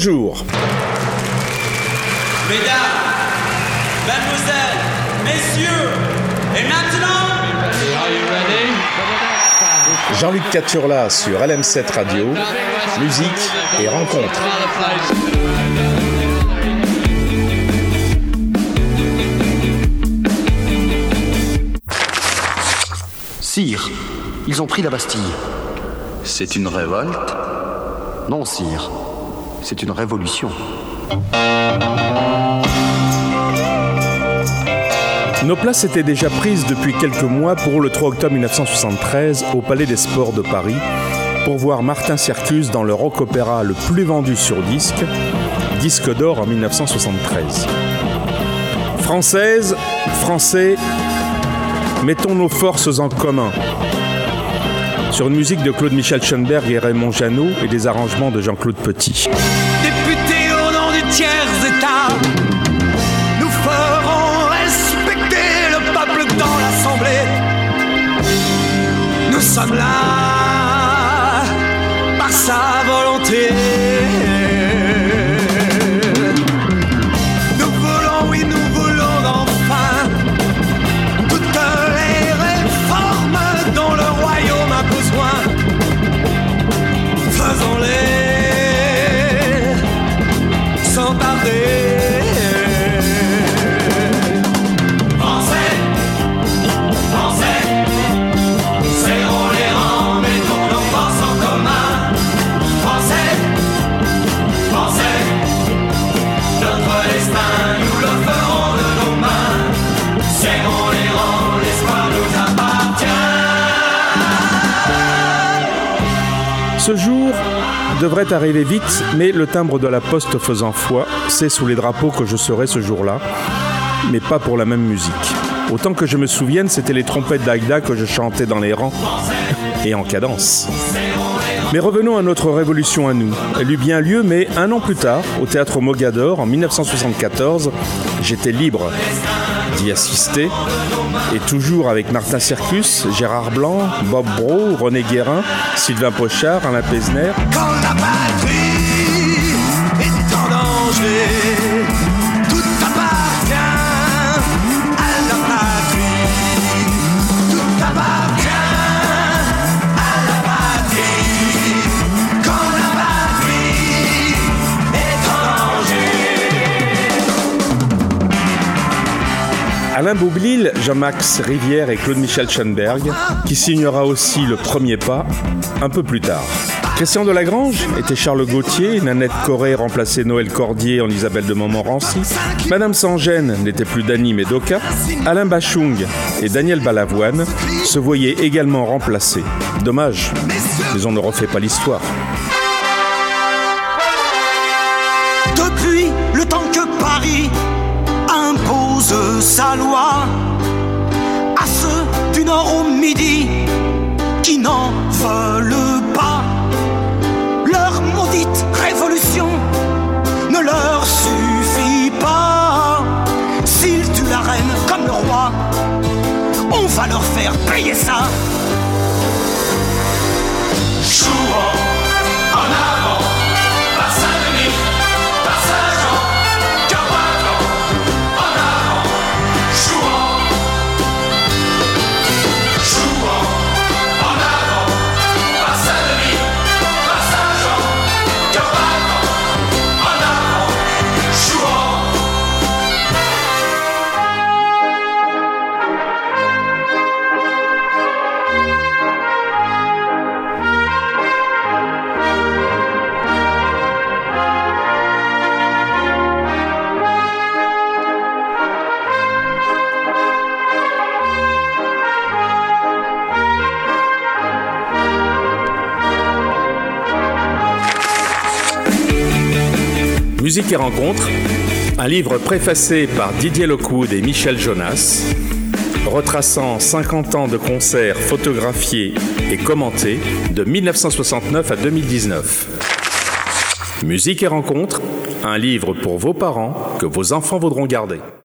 Bonjour. Mesdames, mademoiselles, messieurs, et maintenant... Jean-Luc Caturla sur LM7 Radio, musique et rencontres. Sire, ils ont pris la Bastille. C'est une révolte ? Non, sire, c'est une révolution. Nos places étaient déjà prises depuis quelques mois pour le 3 octobre 1973 au Palais des Sports de Paris pour voir Martin Ciercus dans le rock-opéra le plus vendu sur disque, disque d'or en 1973. Françaises, Français, mettons nos forces en commun. Sur une musique de Claude Michel Schoenberg et Raymond Jeannot et des arrangements de Jean-Claude Petit. Députés au nom du tiers-État, nous ferons respecter le peuple dans l'Assemblée. Nous sommes là par sa volonté. Nous voulons, oui, nous voulons enfin toutes les réformes dont le royaume a besoin. Faisons-les sans tarder. Français, Français, serrons les rangs, mettons nos forces en commun. Français, Français, notre destin, nous le ferons de nos mains. Serrons les rangs, l'espoir nous appartient. Ce jour devrait arriver vite, mais le timbre de la poste faisant foi, c'est sous les drapeaux que je serai ce jour-là, mais pas pour la même musique. Autant que je me souvienne, c'était les trompettes d'Aïda que je chantais dans les rangs, et en cadence. Mais revenons à notre révolution à nous. Elle eut bien lieu, mais un an plus tard, au Théâtre Mogador, en 1974, j'étais libre d'y assister, et toujours avec Martin Ciercus, Gérard Blanc, Bob Brault, René Guérin, Sylvain Pochard, Alain Pesner. Quand la patrie est en danger, tout appartient à la patrie. Tout appartient à la patrie. Quand la patrie est en danger. Alain Boublil, Jean-Max Rivière et Claude Michel Schoenberg, qui signera aussi le premier pas un peu plus tard. Christian Delagrange était Charles Gauthier, Nanette Corré remplaçait Noël Cordier en Isabelle de Montmorency, Madame Sans-Gêne n'était plus Dany mais Doka, Alain Bachung et Daniel Balavoine se voyaient également remplacés. Dommage, mais on ne refait pas l'histoire. Depuis le temps que Paris impose sa loi à ceux du nord au midi qui n'en veulent pas, leur maudite révolution ne leur suffit pas. S'ils tuent la reine comme le roi, on va leur faire payer ça. Jouons en avant, par Saint-Denis, par Saint-Jean, cœur battant, en avant, jouons, jouons, en avant, par Saint-Denis, par Saint-Jean, cœur battant, en avant, jouons. Musique et rencontres, un livre préfacé par Didier Lockwood et Michel Jonas, retraçant 50 ans de concerts photographiés et commentés de 1969 à 2019. Musique et rencontres, un livre pour vos parents que vos enfants voudront garder.